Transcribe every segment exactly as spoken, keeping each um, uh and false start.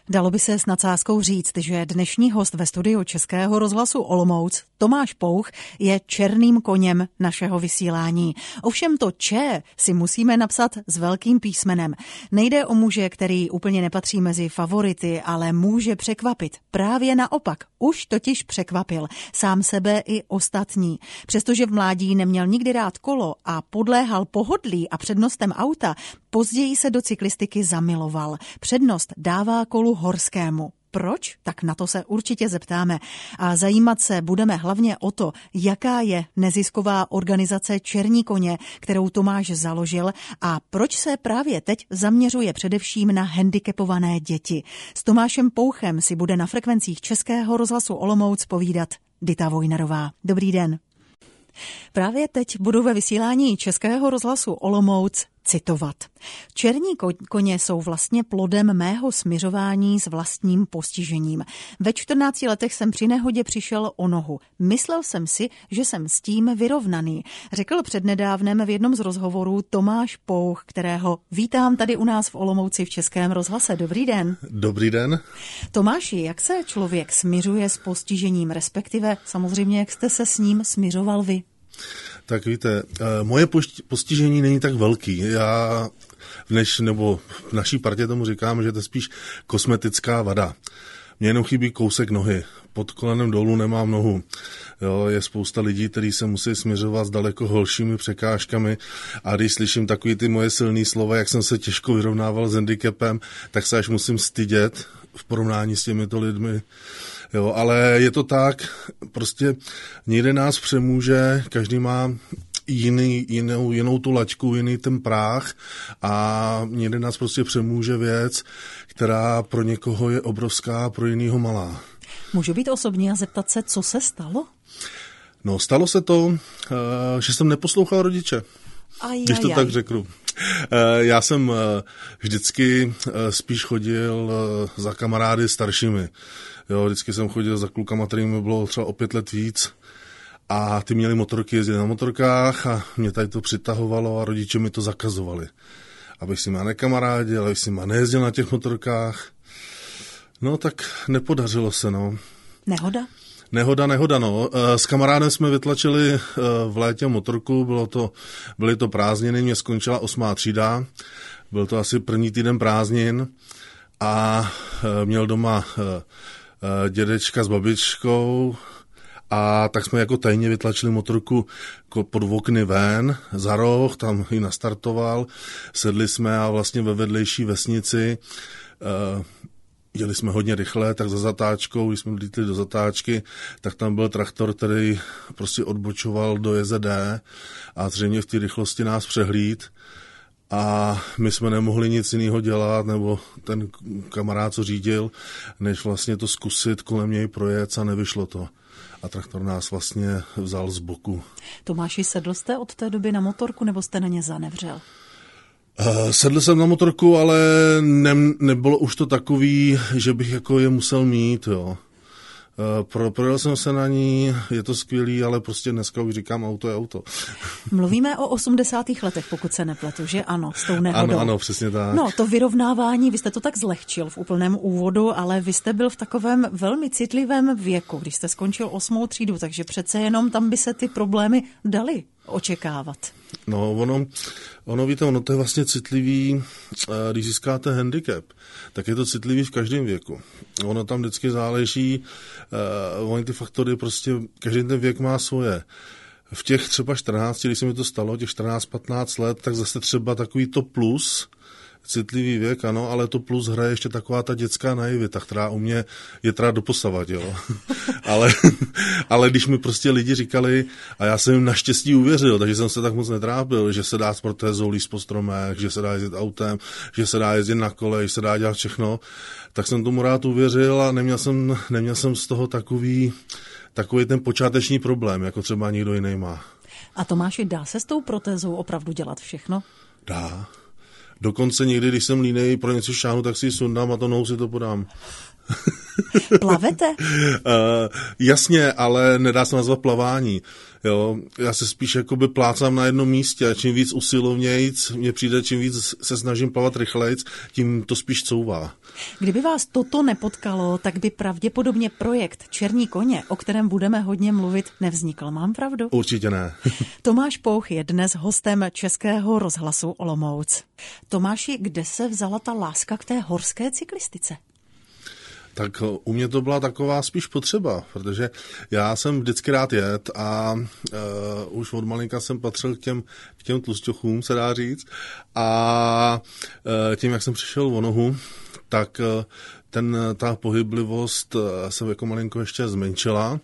Dalo by se s nadsázkou říct, že dnešní host ve studiu Českého rozhlasu Olomouc, Tomáš Pouch, je černým koněm našeho vysílání. Ovšem to Č si musíme napsat s velkým písmenem. Nejde o muže, který úplně nepatří mezi favority, ale může překvapit. Právě naopak, už totiž překvapil sám sebe i ostatní. Přestože v mládí neměl nikdy rád kolo a podléhal pohodlí a přednostem auta, později se do cyklistiky zamiloval. Přednost dává kolu horskému. Proč? Tak na to se určitě zeptáme. A zajímat se budeme hlavně o to, jaká je nezisková organizace Černí koně, kterou Tomáš založil a proč se právě teď zaměřuje především na handicapované děti. S Tomášem Pouchem si bude na frekvencích Českého rozhlasu Olomouc povídat Dita Vojnarová. Dobrý den. Právě teď budu ve vysílání Českého rozhlasu Olomouc citovat. Černí koně jsou vlastně plodem mého smiřování s vlastním postižením. Ve čtrnácti letech jsem při nehodě přišel o nohu. Myslel jsem si, že jsem s tím vyrovnaný. Řekl přednedávnem v jednom z rozhovorů Tomáš Pouch, kterého vítám tady u nás v Olomouci v Českém rozhlase. Dobrý den. Dobrý den. Tomáši, jak se člověk smiřuje s postižením, respektive samozřejmě, jak jste se s ním smiřoval vy? Tak víte, moje postižení není tak velký. Já v než, nebo v naší partě tomu říkáme, že to je spíš kosmetická vada. Mně jenom chybí kousek nohy. Pod kolenem dolů nemám nohu. Jo, je spousta lidí, kteří se musí směřovat s daleko horšími překážkami a když slyším takový ty moje silný slova, jak jsem se těžko vyrovnával s handicapem, tak se až musím stydět v porovnání s těmito lidmi. Jo, ale je to tak, prostě někde nás přemůže, každý má jiný, jinou, jinou tu laťku, jiný ten práh a někde nás prostě přemůže věc, která pro někoho je obrovská, pro jiného malá. Můžu být osobní a zeptat se, co se stalo? No, stalo se to, že jsem neposlouchal rodiče, aj, když to aj, tak aj. řeknu. Já jsem vždycky spíš chodil za kamarády staršími. Jo, vždycky jsem chodil za klukama, kterým bylo třeba o pět let víc a ty měli motorky, jezdili na motorkách a mě tady to přitahovalo a rodiče mi to zakazovali. Abych si má nekamarádil, abych si má nejezdil na těch motorkách. No tak nepodařilo se, no. Nehoda? Nehoda, nehoda, no. S kamarádem jsme vytlačili v létě motorku, bylo to, byly to prázdniny, mě skončila osmá třída, byl to asi první týden prázdnin a měl doma dědečka s babičkou a tak jsme jako tajně vytlačili motorku pod okny ven, za roh, tam ji nastartoval, sedli jsme a vlastně ve vedlejší vesnici jeli jsme hodně rychle, tak za zatáčkou, když jsme vlítli do zatáčky, tak tam byl traktor, který prostě odbočoval do J Z D a zřejmě v té rychlosti nás přehlíd a my jsme nemohli nic jiného dělat, nebo ten kamarád, co řídil, než vlastně to zkusit kolem něj projet a nevyšlo to. A traktor nás vlastně vzal z boku. Tomáši, sedl jste od té doby na motorku, nebo jste na ně zanevřel? Uh, sedl jsem na motorku, ale ne, nebylo už to takový, že bych jako je musel mít, jo. Uh, pro, projel jsem se na ní, je to skvělý, ale prostě dneska už říkám, auto je auto. Mluvíme o osmdesátých letech, pokud se nepletu, že ano, s tou nehodou. Ano, ano, přesně tak. No, to vyrovnávání, vy jste to tak zlehčil v úplném úvodu, ale vy jste byl v takovém velmi citlivém věku, když jste skončil osmou třídu, takže přece jenom tam by se ty problémy daly očekávat. No, ono, ono víte, ono to je vlastně citlivý, když získáte handicap, tak je to citlivý v každém věku. Ono tam vždycky záleží, uh, oni ty faktory prostě, každý ten věk má svoje. V těch třeba čtrnácti, když se mi to stalo, těch čtrnáct patnáct let, tak zase třeba takový to plus, citlivý věk, ano, ale to plus hraje ještě taková ta dětská naivita, která u mě je teda doposavat, jo. ale, ale když mi prostě lidi říkali, a já jsem jim naštěstí uvěřil, takže jsem se tak moc netrápil, že se dá s protézou líst po stromech, že se dá jezdit autem, že se dá jezdit na kole, že se dá dělat všechno, tak jsem tomu rád uvěřil a neměl jsem, neměl jsem z toho takový, takový ten počáteční problém, jako třeba někdo jiný má. A Tomáši, dá se s tou protézou opravdu dělat všechno? Dá. Dokonce někdy, když jsem línej pro něco šáhnu, tak si ji sundám a to nohou si to podám. Plavete? uh, jasně, ale nedá se nazvat plavání. Jo, já se spíš jakoby plácám na jednom místě a čím víc usilovnějc mně přijde, čím víc se snažím plavat rychlejc, tím to spíš couvá. Kdyby vás toto nepotkalo, tak by pravděpodobně projekt Černí koně, o kterém budeme hodně mluvit, nevznikl. Mám pravdu? Určitě ne. Tomáš Pouch je dnes hostem Českého rozhlasu Olomouc. Tomáši, kde se vzala ta láska k té horské cyklistice? Tak u mě to byla taková spíš potřeba, protože já jsem vždycky rád jet a uh, už od malinka jsem patřil k těm, k těm tlusťochům, se dá říct. A uh, tím, jak jsem přišel o nohu, tak uh, ten, ta pohyblivost uh, se jako malinko ještě zmenšila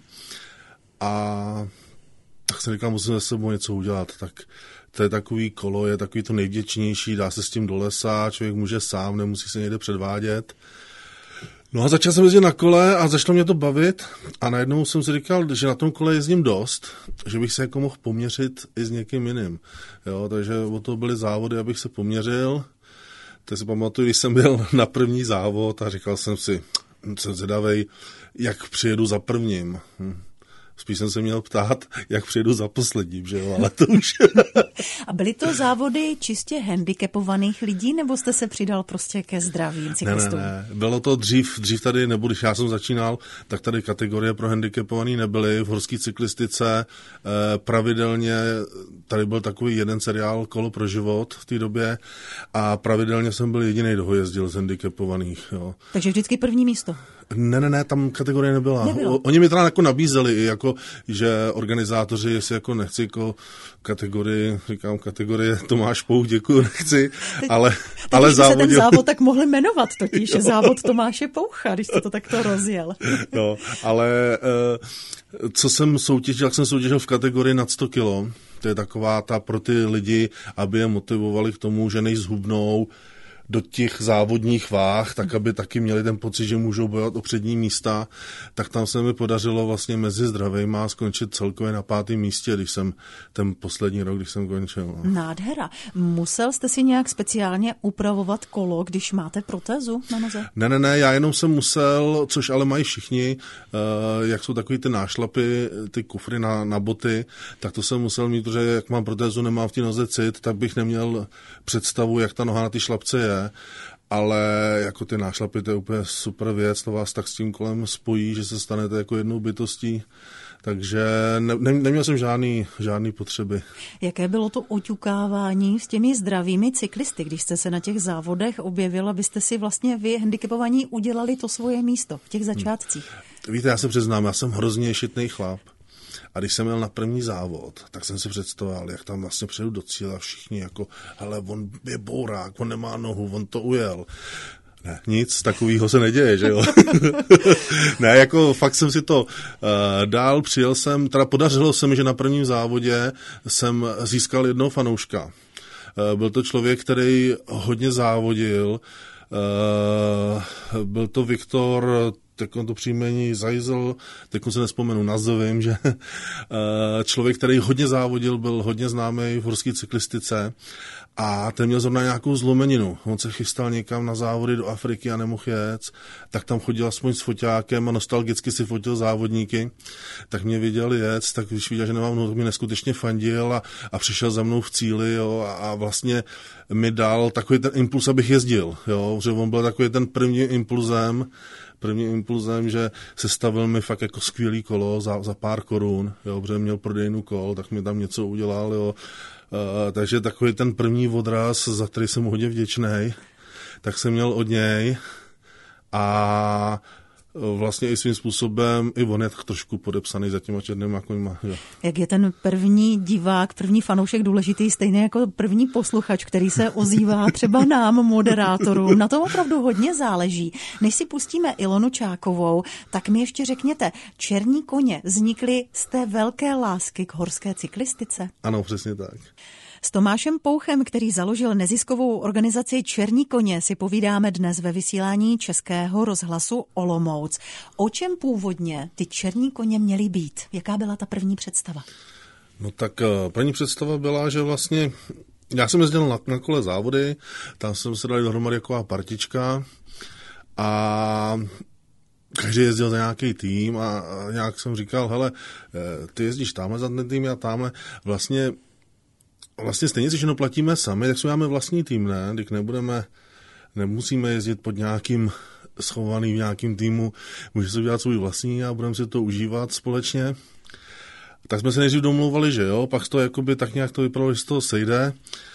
a tak jsem říkal, musím se sebou něco udělat, tak to je takový kolo, je takový to nejvděčnější, dá se s tím do lesa, člověk může sám, nemusí se někde předvádět. No a začal jsem jezdit na kole a začalo mě to bavit a najednou jsem si říkal, že na tom kole jezdím dost, že bych se jako mohl poměřit i s někým jiným. Jo, takže o to byly závody, abych se poměřil. Teď si pamatuju, když jsem byl na první závod a říkal jsem si, jsem zvědavej, jak přijedu za prvním. Hm. Spíš jsem se měl ptát, jak přijedu za posledním, že jo, ale to už... A byly to závody čistě handicapovaných lidí, nebo jste se přidal prostě ke zdravým cyklistům? Ne, ne, ne. Bylo to dřív, dřív tady, nebo když já jsem začínal, tak tady kategorie pro handicapovaný nebyly. V horské cyklistice eh, pravidelně, tady byl takový jeden seriál Kolo pro život v té době a pravidelně jsem byl jediný, kdo jezdil z handicapovaných. Jo. Takže vždycky první místo? Ne, ne, ne, tam kategorie nebyla. Nebylo. Oni mi teda jako nabízeli, jako, že organizátoři, jestli jako nechci jako kategorii, říkám kategorie Tomáš Pouch, děkuju, nechci, teď, ale, teď ale závodil... se ten závod tak mohli jmenovat totiž, závod Tomáše Poucha, když jste to takto rozjel. No, ale co jsem soutěžil, jak jsem soutěžil v kategorii nad sto kilo, to je taková ta pro ty lidi, aby je motivovali k tomu, že nejzhubnou do těch závodních váh, tak aby taky měli ten pocit, že můžou bojovat o přední místa, tak tam se mi podařilo vlastně mezi zdravejma skončit celkově na pátém místě, když jsem ten poslední rok, když jsem končil. No. Nádhera. Musel jste si nějak speciálně upravovat kolo, když máte protézu na noze? Ne, ne, ne, já jenom jsem musel, což ale mají všichni, uh, jak jsou takový ty nášlapy, ty kufry na, na boty, tak to jsem musel mít, protože jak mám protézu, nemám v té noze cit, tak bych neměl představu, jak ta noha na ty šlapce je. Ale jako ty nášlapy, to je úplně super věc, to vás tak s tím kolem spojí, že se stanete jako jednou bytostí, takže ne, ne, neměl jsem žádný, žádný potřeby. Jaké bylo to oťukávání s těmi zdravými cyklisty, když jste se na těch závodech objevil, abyste si vlastně vy handicapovaní udělali to svoje místo v těch začátcích? Hmm. Víte, já se přiznám, já jsem hrozně šitnej chlap. A když jsem měl na první závod, tak jsem si představoval, jak tam vlastně přijedu do cíle a všichni jako, hele, on je bourák, on nemá nohu, on to ujel. Ne, nic takového se neděje, že jo? Ne, jako fakt jsem si to uh, dál, přijel jsem, teda podařilo se mi, že na prvním závodě jsem získal jednoho fanouška. Uh, byl to člověk, který hodně závodil, uh, byl to Viktor, tak on to příjmení Zajzel, teď se nespomenu, nazvím, že člověk, který hodně závodil, byl hodně známý v horské cyklistice a ten měl zrovna nějakou zlomeninu. On se chystal někam na závody do Afriky a nemohl jet, tak tam chodil aspoň s foťákem a nostalgicky si fotil závodníky, tak mě viděl jet, tak když viděl, že nemám nohu, tak mě neskutečně fandil a, a přišel za mnou v cíli, jo, a, a vlastně mi dal takový ten impuls, abych jezdil, jo, že on byl takový ten prvním impulzem, Prvním impulzem, že sestavil mi fakt jako skvělý kolo za, za pár korun, jo, protože měl prodejnu kol, tak mi tam něco udělal, jo. Uh, takže takový ten první odraz, za který jsem hodně vděčnej, tak jsem měl od něj a vlastně i svým způsobem, i on je trošku podepsaný za těma černýma koňma. Jo. Jak je ten první divák, první fanoušek důležitý, stejně jako první posluchač, který se ozývá třeba nám, moderátorům. Na tom opravdu hodně záleží. Než si pustíme Ilonu Čákovou, tak mi ještě řekněte, Černí koně vznikly z té velké lásky k horské cyklistice? Ano, přesně tak. S Tomášem Pouchem, který založil neziskovou organizaci Černí koně, si povídáme dnes ve vysílání Českého rozhlasu Olomouc. O čem původně ty černí koně měly být? Jaká byla ta první představa? No tak první představa byla, že vlastně já jsem jezdil na, na kole závody, tam jsem se dali dohromady taková partička a každý jezdil za nějaký tým a, a nějak jsem říkal, hele, ty jezdíš tamhle za ten tým a tamhle. Vlastně, vlastně stejně si všechno platíme sami, tak si máme vlastní tým, ne? Když nebudeme, nemusíme jezdit pod nějakým schovaný v nějakým týmu, můžeme si udělat svůj vlastní a budeme si to užívat společně. Tak jsme se nejdřív domlouvali, že jo, pak to jakoby tak nějak to vypadalo, že z toho sejde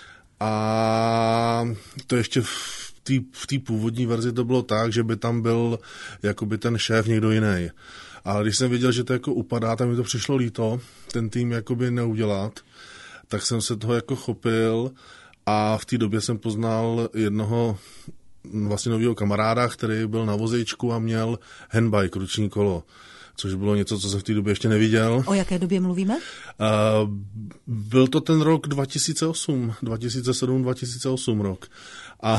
a to ještě v v té původní verzi to bylo tak, že by tam byl jakoby ten šéf někdo jiný. Ale když jsem viděl, že to jako upadá, tak mi to přišlo líto, ten tým jakoby neudělat, tak jsem se toho jako chopil a v té době jsem poznal jednoho vlastně nového kamaráda, který byl na vozíčku a měl handbike, ruční kolo, což bylo něco, co jsem v té době ještě neviděl. O jaké době mluvíme? Uh, byl to ten rok dva tisíce osm, dva tisíce sedm, dva tisíce osm rok. A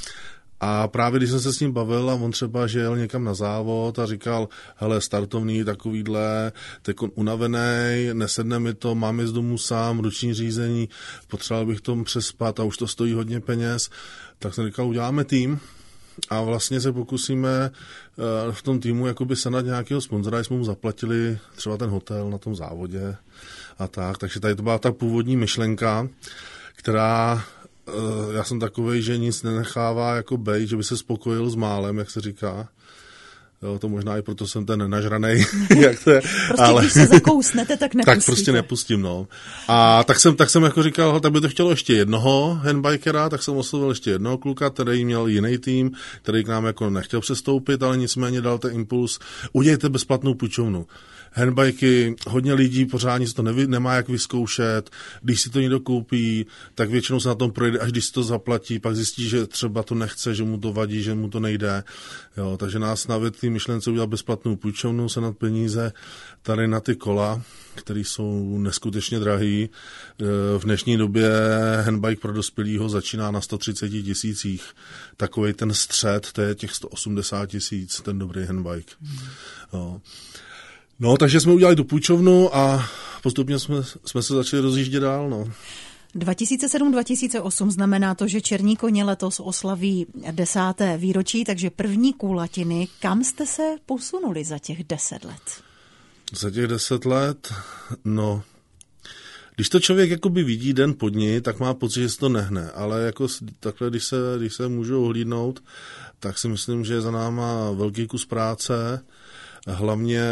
A právě když jsem se s ním bavil a on třeba, že jel někam na závod a říkal, hele, startovný takovýhle, teď on unavenej, nesedne mi to, mám jezd domů sám, ruční řízení, potřeboval bych tomu přespat a už to stojí hodně peněz, tak jsem říkal, uděláme tým a vlastně se pokusíme v tom týmu jakoby senat nějakého sponzora, jsme mu zaplatili třeba ten hotel na tom závodě a tak, takže tady to byla ta původní myšlenka, která já jsem takovej, že nic nenechává jako bejt, že by se spokojil s málem, jak se říká. Jo, to možná i proto jsem ten nenažranej, jak to je. Prostě ale když se zakousnete, tak nepustíte. Tak prostě nepustím, no. A tak jsem, tak jsem jako říkal, tak by to chtělo ještě jednoho handbikera, tak jsem oslovil ještě jednoho kluka, který měl jiný tým, který k nám jako nechtěl přestoupit, ale nicméně dal ten impuls, udějte bezplatnou půjčovnu. Handbiky, hodně lidí pořádně si to nevy, nemá jak vyzkoušet, když si to někdo koupí, tak většinou se na tom projde, až když si to zaplatí, pak zjistí, že třeba to nechce, že mu to vadí, že mu to nejde. Jo, takže nás navedl ty myšlence udělat bezplatnou půjčovnu, se nad peníze tady na ty kola, které jsou neskutečně drahý. V dnešní době handbike pro dospělýho začíná na sto třicet tisících. Takovej ten střed, to je těch sto osmdesát tisíc, ten dobrý handbike. Jo. No, takže jsme udělali tu půjčovnu a postupně jsme, jsme se začali rozjíždět dál, no. dva tisíce sedm dva tisíce osm znamená to, že Černí koně letos oslaví desáté výročí, takže první kulatiny. Kam jste se posunuli za těch deset let? Za těch deset let? No, když to člověk jakoby vidí den po dni, tak má pocit, že se to nehne, ale jako takhle, když se, když se můžu ohlídnout, tak si myslím, že je za náma velký kus práce. Hlavně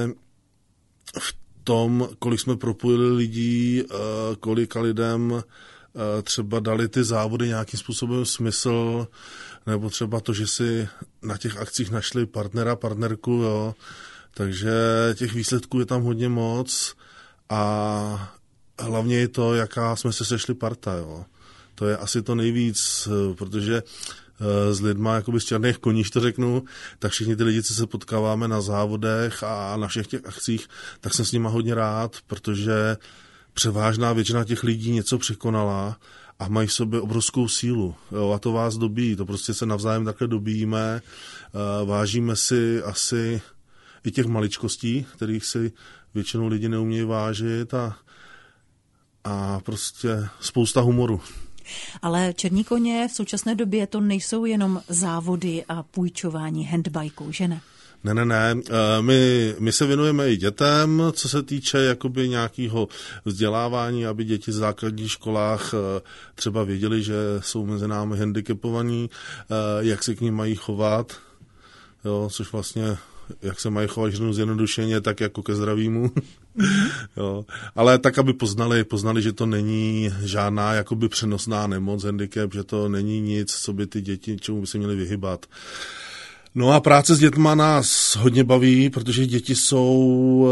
v tom, kolik jsme propojili lidí, kolika lidem třeba dali ty závody nějakým způsobem smysl, nebo třeba to, že si na těch akcích našli partnera, partnerku, jo. Takže těch výsledků je tam hodně moc a hlavně je to, jaká jsme se sešli parta, jo. To je asi to nejvíc, protože s lidma jakoby z černých koní, to řeknu, tak všichni ty lidi, co se potkáváme na závodech a na všech těch akcích, tak jsem s nima hodně rád, protože převážná většina těch lidí něco překonala a mají v sobě obrovskou sílu. Jo, a to vás dobíjí, to prostě se navzájem takhle dobíjíme, vážíme si asi i těch maličkostí, kterých si většinou lidi neumějí vážit a, a prostě spousta humoru. Ale Černí koně v současné době to nejsou jenom závody a půjčování handbikeů, že ne? Ne, ne, ne. My, my se věnujeme i dětem, co se týče jakoby nějakého vzdělávání, aby děti v základních školách třeba věděli, že jsou mezi námi handicapovaní, jak se k nim mají chovat, jo, což vlastně, jak se mají chovat ženu zjednodušeně, tak jako ke zdravímu. Jo. Ale tak, aby poznali, poznali, že to není žádná jakoby přenosná nemoc, handicap, že to není nic, co by ty děti, čemu by se měly vyhybat. No a práce s dětma nás hodně baví, protože děti jsou,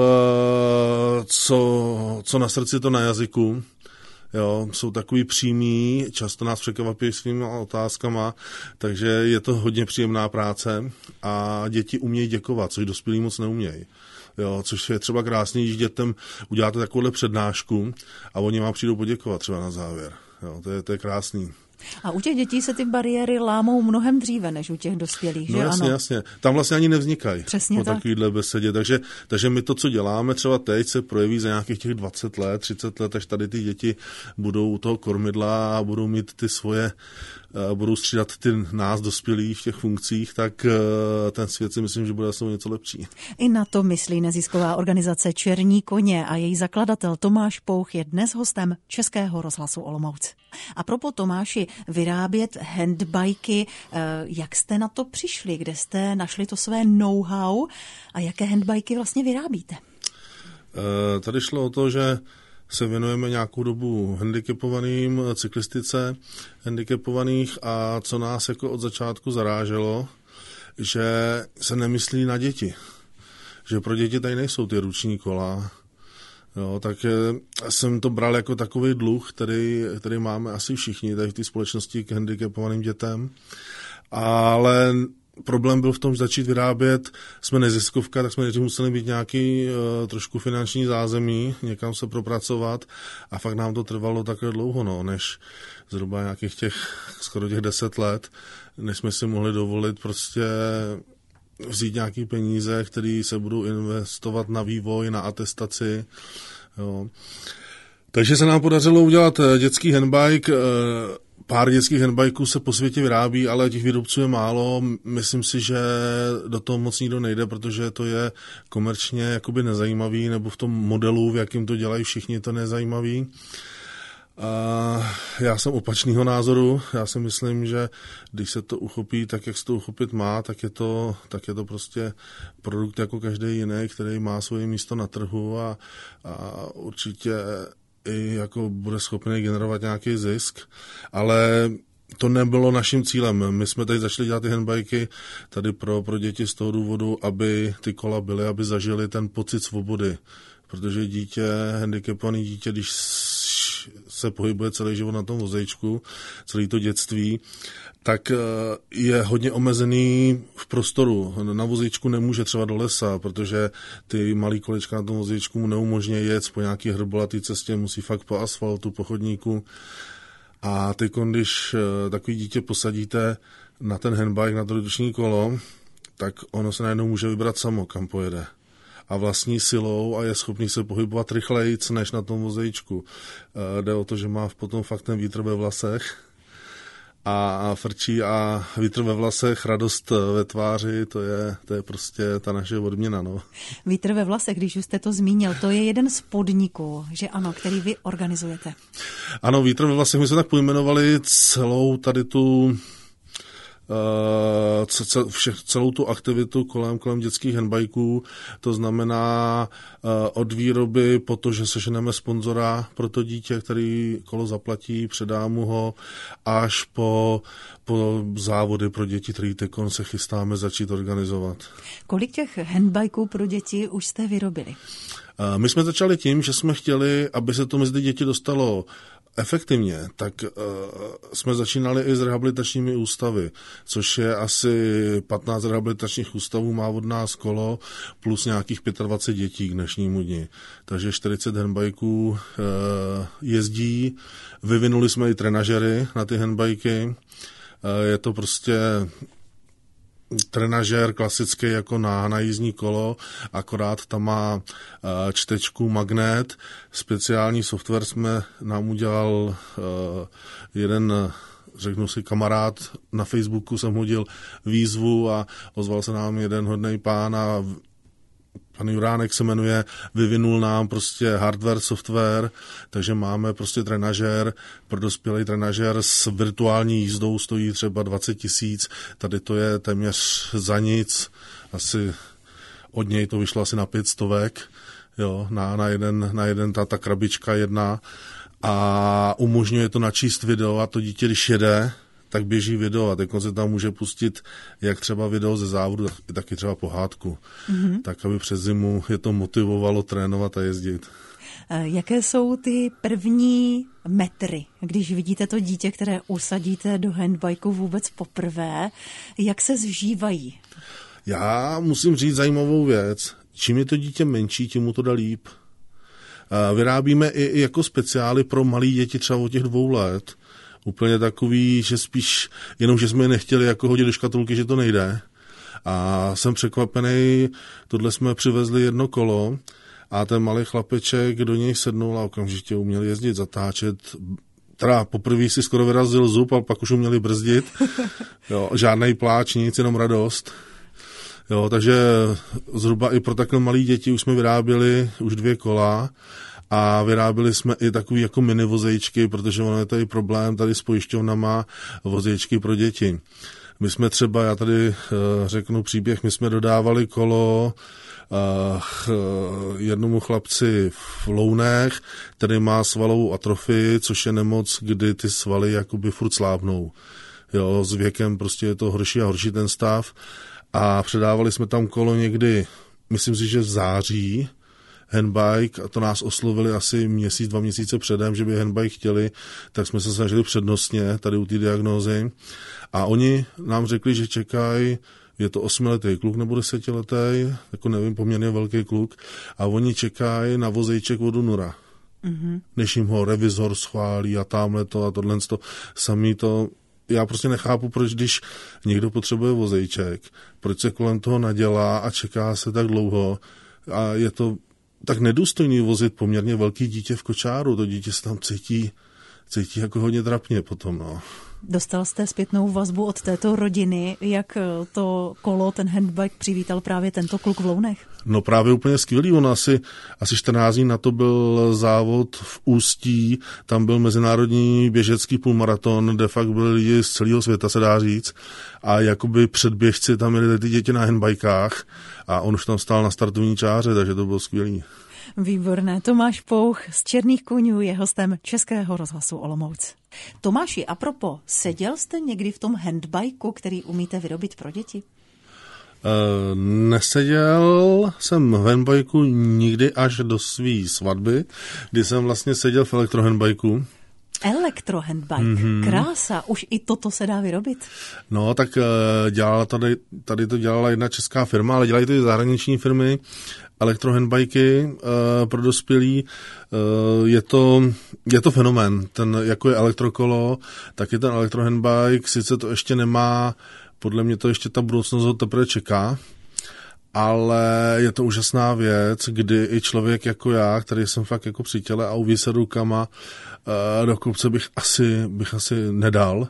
co, co na srdci, to na jazyku. Jo, jsou takový přímí, často nás překvapí svými otázkama, takže je to hodně příjemná práce a děti umějí děkovat, což dospělí moc neumějí. Jo, což je třeba krásně, když dětem uděláte takovouhle přednášku a oni vám přijdou poděkovat třeba na závěr. Jo, to je, to je krásný. A u těch dětí se ty bariéry lámou mnohem dříve než u těch dospělých, no že jasně, ano? jasně. Tam vlastně ani nevznikají Přesně po tak. takovýhle besedě. Takže, takže my to, co děláme třeba teď, se projeví za nějakých těch dvacet let, třicet let, až tady ty děti budou u toho kormidla a budou mít ty svoje, budou střídat ty nás dospělých v těch funkcích, tak ten svět si myslím, že bude asi něco lepší. I na to myslí nezisková organizace Černí koně a její zakladatel Tomáš Pouch je dnes hostem Českého rozhlasu Olomouc. A propo Tomáši, vyrábět handbajky, jak jste na to přišli, kde jste našli to své know-how a jaké handbajky vlastně vyrábíte? Tady šlo o to, že se věnujeme nějakou dobu handicapovaným, cyklistice handicapovaných a co nás jako od začátku zaráželo, že se nemyslí na děti. Že pro děti tady nejsou ty ruční kola. Jo, tak jsem to bral jako takový dluh, který, který máme asi všichni tady v té společnosti k handicapovaným dětem. Ale problém byl v tom, že začít vyrábět, jsme neziskovka, tak jsme nejdřív museli mít nějaký uh, trošku finanční zázemí, někam se propracovat a fakt nám to trvalo takhle dlouho, no, než zhruba nějakých těch skoro těch deset let, než jsme si mohli dovolit prostě vzít nějaký peníze, které se budou investovat na vývoj, na atestaci. Jo. Takže se nám podařilo udělat dětský handbike. Pár dětských handbajků se po světě vyrábí, ale těch výrobců je málo. Myslím si, že do toho moc nikdo nejde, protože to je komerčně jakoby nezajímavý, nebo v tom modelu, v jakým to dělají všichni, to nezajímavý. A já jsem opačného názoru. Já si myslím, že když se to uchopí tak, jak se to uchopit má, tak je to, tak je to prostě produkt jako každý jiný, který má svoje místo na trhu a, a určitě i jako bude schopný generovat nějaký zisk. Ale to nebylo naším cílem. My jsme tady začali dělat ty handbajky tady pro, pro děti z toho důvodu, aby ty kola byly, aby zažili ten pocit svobody. Protože dítě, handicapované dítě, když se pohybuje celý život na tom vozejčku, celé to dětství, tak je hodně omezený v prostoru. Na vozejčku nemůže třeba do lesa, protože ty malý kolečka na tom vozejčku mu neumožňuje jet po nějaké hrbolatý cestě, musí fakt po asfaltu, po chodníku. A teď, když takový dítě posadíte na ten handbike, na to ruční kolo, tak ono se najednou může vybrat samo, kam pojede. A vlastní silou a je schopný se pohybovat rychlejc než na tom vozejčku. E, jde o to, že má potom fakt ten vítr ve vlasech a, a frčí a vítr ve vlasech, radost ve tváři, to je, to je prostě ta naše odměna. No. Vítr ve vlasech, když už jste to zmínil, to je jeden z podniků, že ano, který vy organizujete. Ano, vítr ve vlasech, my jsme tak pojmenovali celou tady tu celou tu aktivitu kolem, kolem dětských handbajků, to znamená od výroby po to, že seženeme sponzora pro to dítě, který kolo zaplatí, předá mu ho, až po, po závody pro děti, který tekon se chystáme začít organizovat. Kolik těch handbajků pro děti už jste vyrobili? My jsme začali tím, že jsme chtěli, aby se to mezi děti dostalo efektivně, tak uh, jsme začínali i s rehabilitačními ústavy, což je asi patnáct rehabilitačních ústavů má od nás kolo, plus nějakých dvacet pět dětí k dnešnímu dni. Takže čtyřicet handbajků uh, jezdí. Vyvinuli jsme i trenažery na ty handbajky. Uh, je to prostě trenažér klasický jako na, na jízdní kolo, akorát tam má čtečku, magnet, speciální software jsme nám udělal uh, jeden, řeknu si, kamarád, na Facebooku jsem hodil výzvu a ozval se nám jeden hodnej pán a pan Juránek se jmenuje, vyvinul nám prostě hardware, software, takže máme prostě trenažér, pro dospělý trenažér s virtuální jízdou stojí třeba dvacet tisíc, tady to je téměř za nic, asi od něj to vyšlo asi na pět stovek, jo, na, na jeden, na jeden ta, ta krabička jedna a umožňuje to načíst video a to dítě, když jede, tak běží video a teď se tam může pustit jak třeba video ze závodu, tak, taky třeba pohádku. Mm-hmm. Tak, aby přes zimu je to motivovalo trénovat a jezdit. Jaké jsou ty první metry, když vidíte to dítě, které usadíte do handbajku vůbec poprvé, jak se zžívají? Já musím říct zajímavou věc. Čím je to dítě menší, tím mu to dá líp. Vyrábíme i jako speciály pro malé děti třeba od těch dvou let. Úplně takový, že spíš jenom, že jsme je nechtěli jako hodit do škatulky, že to nejde. A jsem překvapený, tohle jsme přivezli jedno kolo a ten malý chlapeček do něj sednul a okamžitě uměl jezdit, zatáčet. Teda poprvé si skoro vyrazil zub, ale pak už uměli brzdit. Jo, žádnej pláč, nic, jenom radost. Jo, takže zhruba i pro takhle malý děti už jsme vyráběli už dvě kola a vyráběli jsme i takový jako mini vozejčky, protože ono je tady problém tady s pojišťovnama vozejčky pro děti. My jsme třeba, já tady řeknu příběh, my jsme dodávali kolo jednomu chlapci v Lounech, který má svalovou atrofii, což je nemoc, kdy ty svaly jakoby furt slábnou. Jo, s věkem prostě je to horší a horší ten stav. A předávali jsme tam kolo někdy, myslím si, že v září, handbike, a to nás oslovili asi měsíc, dva měsíce předem, že by handbike chtěli, tak jsme se snažili přednostně tady u té diagnózy. A oni nám řekli, že čekají, je to osmiletý kluk nebo desetiletý, jako nevím, poměrně velký kluk, a oni čekají na vozejček od Unura. Mm-hmm. Než jim ho revizor schválí a tamhle to a tohle to samý to. Já prostě nechápu, proč když někdo potřebuje vozejček, proč se kolem toho nadělá a čeká se tak dlouho a je to tak nedůstojný vozit poměrně velký dítě v kočáru, to dítě se tam cítí, cítí jako hodně trapně potom, no. Dostal jste zpětnou vazbu od této rodiny, jak to kolo, ten handbike přivítal právě tento kluk v Lounech? No právě úplně skvělý, on asi, asi čtrnáct dní na to byl závod v Ústí, tam byl mezinárodní běžecký půlmaraton, de facto byli lidi z celého světa, se dá říct, a jakoby předběžci tam měli ty děti na handbajkách a on už tam stál na startovní čáře, takže to bylo skvělý. Výborné. Tomáš Pouch z Černých koňů je hostem Českého rozhlasu Olomouc. Tomáši, apropo, seděl jste někdy v tom handbajku, který umíte vyrobit pro děti? Uh, neseděl jsem v handbajku nikdy až do svý svatby, kdy jsem vlastně seděl v elektrohandbajku. Elektrohandbike, mm-hmm. Krása, už i toto se dá vyrobit? No, tak uh, dělala tady, tady to dělala jedna česká firma, ale dělají to i zahraniční firmy, elektrohandbajky uh, pro dospělí. Uh, je to, je to fenomén, ten, jako je elektrokolo, tak je ten elektrohandbike, sice to ještě nemá, podle mě to ještě ta budoucnost ho teprve čeká, ale je to úžasná věc, kdy i člověk jako já, který jsem fakt jako při těle a uví se rukama, do kopce bych asi, bych asi nedal.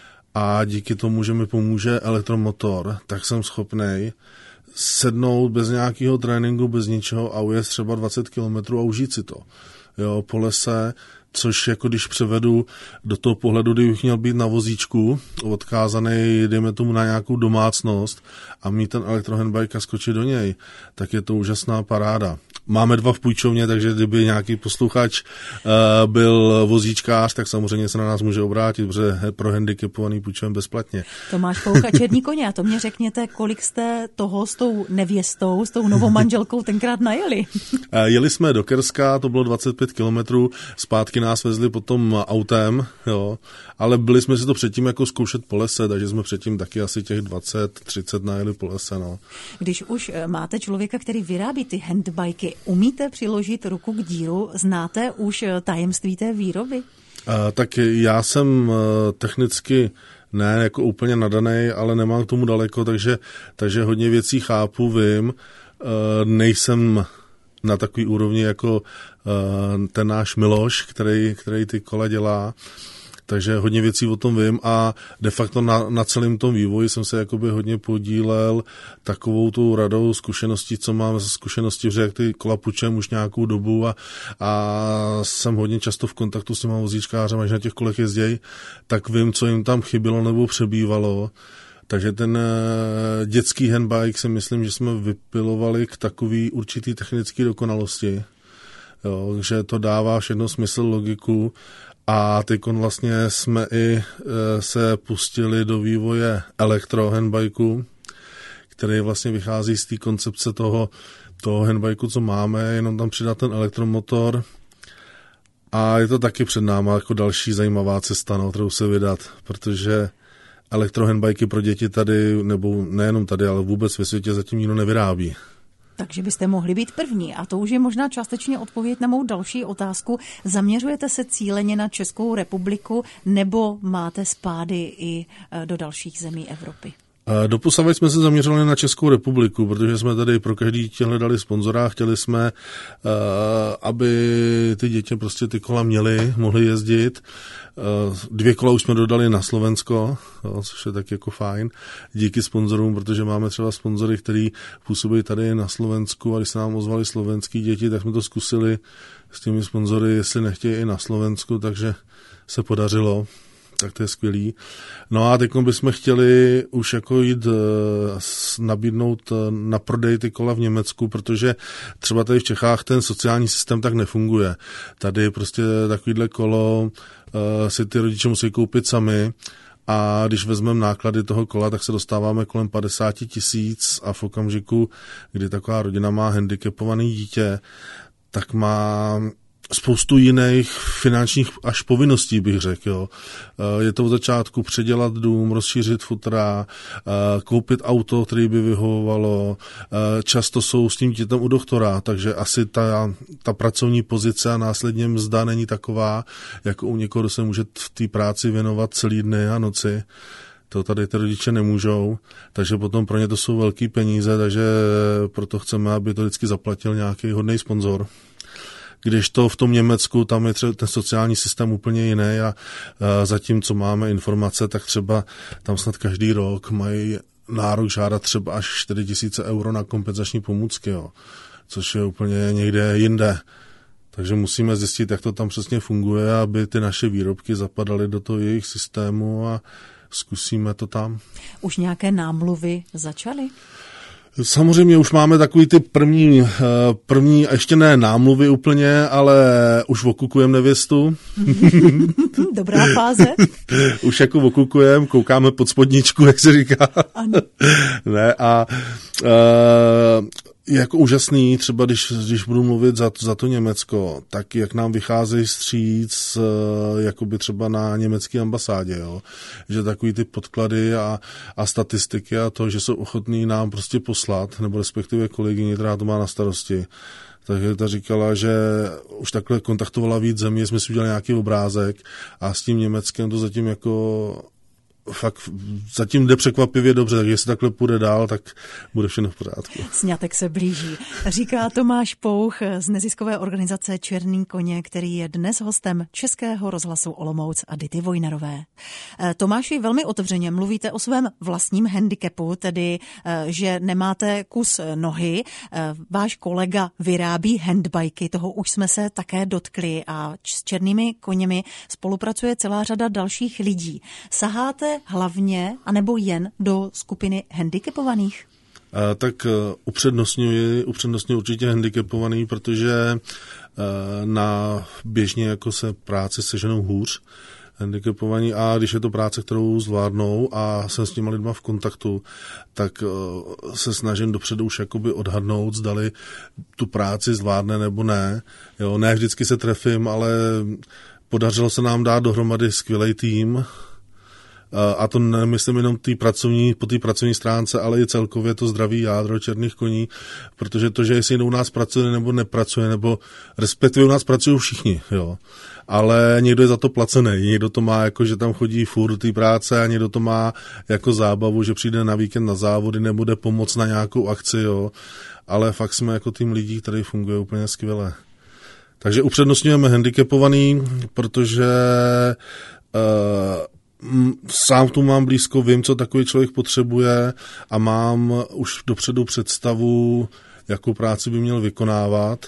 A díky tomu, že mi pomůže elektromotor, tak jsem schopnej sednout bez nějakého tréninku, bez ničeho a ujet třeba dvacet kilometrů a užít si to. Jo, po lese, což jako když převedu do toho pohledu, kdy bych měl být na vozíčku, odkázaný, dejme tomu, na nějakou domácnost a mít ten elektrohandbike a skočit do něj, tak je to úžasná paráda. Máme dva v půjčovně, takže kdyby nějaký posluchač uh, byl vozíčkář, tak samozřejmě se na nás může obrátit, protože pro handicapovaný půjčujeme bezplatně. Tomáš Pouch a Černí koně, a to mě řekněte, kolik jste toho s tou nevěstou, s tou novou manželkou tenkrát najeli? Jeli jsme do Kerska, to bylo dvacet pět kilometrů, zpátky nás vezli potom autem, jo, ale byli jsme si to předtím jako zkoušet po lese, takže jsme předtím taky asi těch dvacet třicet najeli po lese, no. Když už máte člověka, který vyrábí ty handbajky, umíte přiložit ruku k dílu? Znáte už tajemství té výroby? Uh, tak já jsem uh, technicky ne jako úplně nadanej, ale nemám k tomu daleko, takže, takže hodně věcí chápu, vím. Uh, nejsem na takový úrovni jako uh, ten náš Miloš, který, který ty kola dělá. Takže hodně věcí o tom vím a de facto na, na celém tom vývoji jsem se jakoby hodně podílel takovou tou radou zkušeností, co mám ze zkušenosti, že jak ty kola půjčujem už nějakou dobu a, a jsem hodně často v kontaktu s těma vozíčkářem, až na těch kolech jezdějí, tak vím, co jim tam chybělo nebo přebývalo. Takže ten dětský handbike si myslím, že jsme vypilovali k takový určitý technické dokonalosti. Jo, že to dává všechno smysl, logiku. A teď vlastně jsme i se pustili do vývoje elektrohandbajku, který vlastně vychází z té koncepce toho, toho handbajku, co máme, jenom tam přidat ten elektromotor. A je to taky před náma jako další zajímavá cesta, na kterou se vydat, protože elektrohandbajky pro děti tady, nebo nejenom tady, ale vůbec ve světě zatím nikdo nevyrábí. Takže byste mohli být první. A to už je možná částečně odpověď na mou další otázku. Zaměřujete se cíleně na Českou republiku nebo máte spády i do dalších zemí Evropy? Doposavad jsme se zaměřili na Českou republiku, protože jsme tady pro každý dítě hledali sponzora, chtěli jsme, aby ty děti prostě ty kola měly, mohly jezdit. Dvě kola už jsme dodali na Slovensko, což je tak jako fajn, díky sponzorům, protože máme třeba sponzory, který působí tady na Slovensku a když se nám ozvali slovenský děti, tak jsme to zkusili s těmi sponzory, jestli nechtějí i na Slovensku, takže se podařilo. Tak to je skvělý. No a teď bychom chtěli už jako jít nabídnout na prodej ty kola v Německu, protože třeba tady v Čechách ten sociální systém tak nefunguje. Tady prostě takovýhle kolo si ty rodiče musí koupit sami a když vezmeme náklady toho kola, tak se dostáváme kolem padesát tisíc a v okamžiku, kdy taková rodina má handicapované dítě, tak má spoustu jiných finančních až povinností, bych řekl. Jo. Je to od začátku předělat dům, rozšířit futra, koupit auto, který by vyhovovalo. Často jsou s tím dítětem u doktora, takže asi ta, ta pracovní pozice a následně mzda není taková, jako u někoho, kdo se může v té práci věnovat celý dny a noci. To tady ty rodiče nemůžou, takže potom pro ně to jsou velký peníze, takže proto chceme, aby to vždycky zaplatil nějaký hodný sponzor. Když to v tom Německu, tam je třeba ten sociální systém úplně jiný a, a zatímco máme informace, tak třeba tam snad každý rok mají nárok žádat třeba až čtyři tisíce euro na kompenzační pomůcky, jo, což je úplně někde jinde. Takže musíme zjistit, jak to tam přesně funguje, aby ty naše výrobky zapadaly do toho jejich systému a zkusíme to tam. Už nějaké námluvy začaly? Samozřejmě už máme takový ty první, první, ještě ne námluvy úplně, ale už okukujeme nevěstu. Dobrá fáze. Už jako okukujeme, koukáme pod spodničku, jak se říká. Ano. Ne, a uh, je jako úžasný, třeba když, když budu mluvit za, za to Německo, tak jak nám vycházejí vstříc jakoby třeba na německé ambasádě, jo? Že takový ty podklady a, a statistiky a to, že jsou ochotní nám prostě poslat, nebo respektive kolegyně, která to má na starosti. Takže ta říkala, že už takhle kontaktovala víc zemí, jsme si udělali nějaký obrázek a s tím Německem to zatím jako fakt zatím jde překvapivě dobře, takže jestli takhle půjde dál, tak bude všechno v pořádku. Sňatek se blíží. Říká Tomáš Pouch z neziskové organizace Černý koně, který je dnes hostem Českého rozhlasu Olomouc a Dity Vojnarové. Tomáši, velmi otevřeně mluvíte o svém vlastním handicapu, tedy že nemáte kus nohy. Váš kolega vyrábí handbajky, toho už jsme se také dotkli a s Černými koněmi spolupracuje celá řada dalších lidí. Saháte hlavně, anebo jen do skupiny handicapovaných? A, tak upřednostňuji, upřednostňuji určitě handicapovaný, protože a, na běžně jako se práci seženou hůř handicapovaní a když je to práce, kterou zvládnou a jsem s těma lidma v kontaktu, tak a, se snažím dopředu už jakoby odhadnout, zdali tu práci zvládne nebo ne. Jo, ne vždycky se trefím, ale podařilo se nám dát dohromady skvělý tým. A to nemyslím jenom tý pracovní, po té pracovní stránce, ale i celkově to zdraví jádro Černých koní, protože to, že jestli u nás pracuje nebo nepracuje, nebo respektive u nás pracují všichni, jo. Ale někdo je za to placený, někdo to má jako, že tam chodí furt do té práce a někdo to má jako zábavu, že přijde na víkend na závody nebo jde pomoct na nějakou akci, jo. Ale fakt jsme jako tým lidí, který funguje úplně skvěle. Takže upřednostňujeme handicapovaný, protože uh, sám tu mám blízko, vím, co takový člověk potřebuje a mám už dopředu představu, jakou práci by měl vykonávat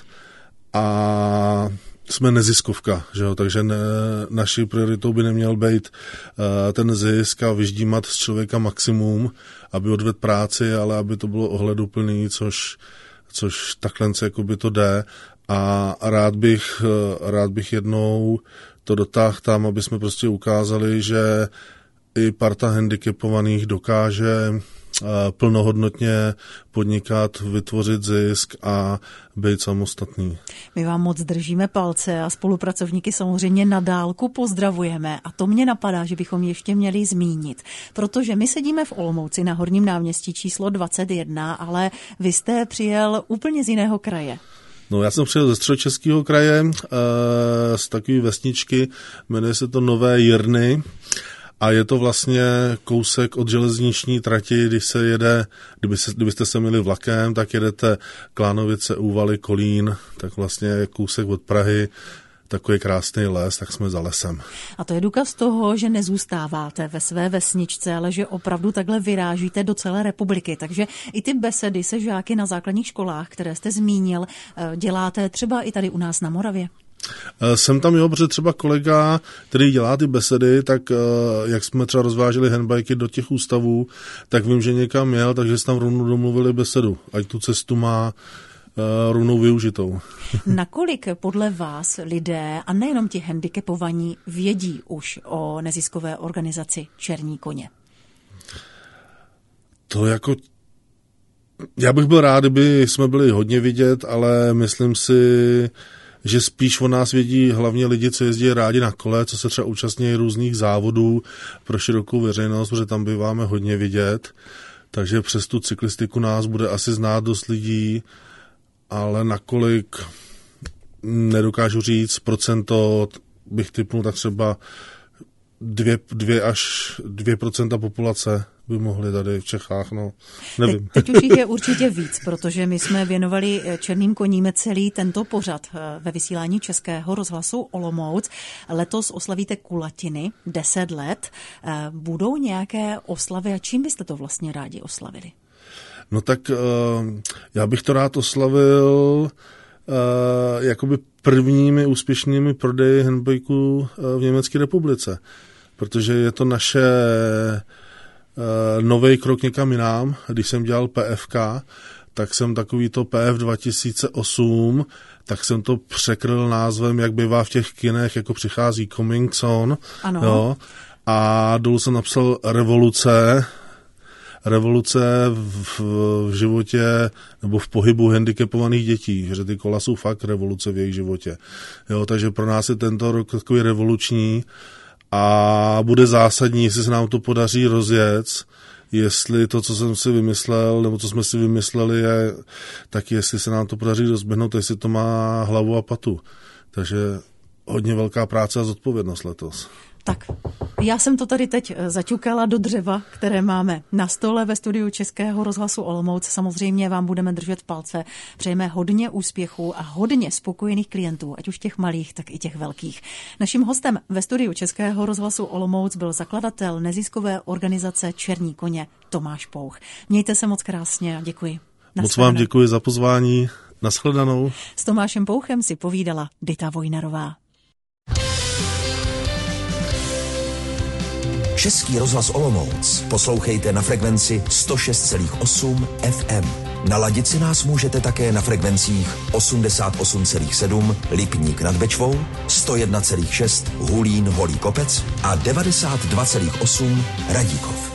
a jsme neziskovka, že jo? Takže ne, naší prioritou by neměl být uh, ten zisk a vyždímat z člověka maximum, aby odvedl práci, ale aby to bylo ohleduplný, což, což takhle jako by to jde a rád bych, uh, rád bych jednou to dotáhl tam, aby jsme prostě ukázali, že i parta handicapovaných dokáže plnohodnotně podnikat, vytvořit zisk a být samostatný. My vám moc držíme palce a spolupracovníky samozřejmě na dálku pozdravujeme. A to mě napadá, že bychom ještě měli zmínit, protože my sedíme v Olomouci na Horním náměstí číslo dvacet jedna, ale vy jste přijel úplně z jiného kraje. No, já jsem přijel ze Středočeského kraje, e, z takové vesničky, jmenuje se to Nové Jirny a je to vlastně kousek od železniční trati, když se jede, kdyby se, kdybyste se měli vlakem, tak jedete Klánovice, Úvaly, Kolín, tak vlastně kousek od Prahy, takový krásný les, tak jsme za lesem. A to je důkaz toho, že nezůstáváte ve své vesničce, ale že opravdu takhle vyrážíte do celé republiky. Takže i ty besedy se žáky na základních školách, které jste zmínil, děláte třeba i tady u nás na Moravě. Jsem tam, jo, protože třeba kolega, který dělá ty besedy, tak jak jsme třeba rozváželi handbajky do těch ústavů, tak vím, že někam jel, takže jsme tam rovnou domluvili besedu, ať tu cestu má rovnou využitou. Nakolik podle vás lidé, a nejenom ti handicapovaní, vědí už o neziskové organizaci Černí koně? To jako... Já bych byl rád, kdyby jsme byli hodně vidět, ale myslím si, že spíš o nás vědí hlavně lidi, co jezdí rádi na kole, co se třeba účastní různých závodů pro širokou veřejnost, protože tam býváme hodně vidět. Takže přes tu cyklistiku nás bude asi znát dost lidí, ale nakolik nedokážu říct, procento bych tipnul tak třeba dvě, dvě až dvě procenta populace by mohly tady v Čechách, no, nevím. Teď, teď už jich je určitě víc, protože my jsme věnovali Černým koním celý tento pořad ve vysílání Českého rozhlasu Olomouc. Letos oslavíte kulatiny, deset let. Budou nějaké oslavy a čím byste to vlastně rádi oslavili? No tak já bych to rád oslavil jakoby prvními úspěšnými prodeji handbajků v Německé republice, protože je to naše nový krok někam jinam. Když jsem dělal P F K, tak jsem takovýto P F dva tisíce osm, tak jsem to překryl názvem, jak bývá v těch kinech, jako přichází Coming Soon. Ano. Jo, a dolů jsem napsal revoluce, revoluce v, v životě nebo v pohybu handicapovaných dětí, že ty kola jsou fakt revoluce v jejich životě. Jo, takže pro nás je tento rok takový revoluční a bude zásadní, jestli se nám to podaří rozjet, jestli to, co jsem si vymyslel, nebo co jsme si vymysleli, je, tak jestli se nám to podaří rozběhnout, jestli to má hlavu a patu. Takže hodně velká práce a zodpovědnost letos. Tak, já jsem to tady teď zaťukala do dřeva, které máme na stole ve studiu Českého rozhlasu Olomouc. Samozřejmě vám budeme držet palce. Přejeme hodně úspěchů a hodně spokojených klientů, ať už těch malých, tak i těch velkých. Naším hostem ve studiu Českého rozhlasu Olomouc byl zakladatel neziskové organizace Černí koně Tomáš Pouch. Mějte se moc krásně a děkuji. Moc vám děkuji za pozvání. Nashledanou. S Tomášem Pouchem si povídala Dita Vojnarová. Český rozhlas Olomouc poslouchejte na frekvenci sto šest celá osm F M. Naladit si nás můžete také na frekvencích osmdesát osm celá sedm Lipník nad Bečvou, sto jedna celá šest Hulín Holý Kopec a devadesát dva celá osm Radíkov.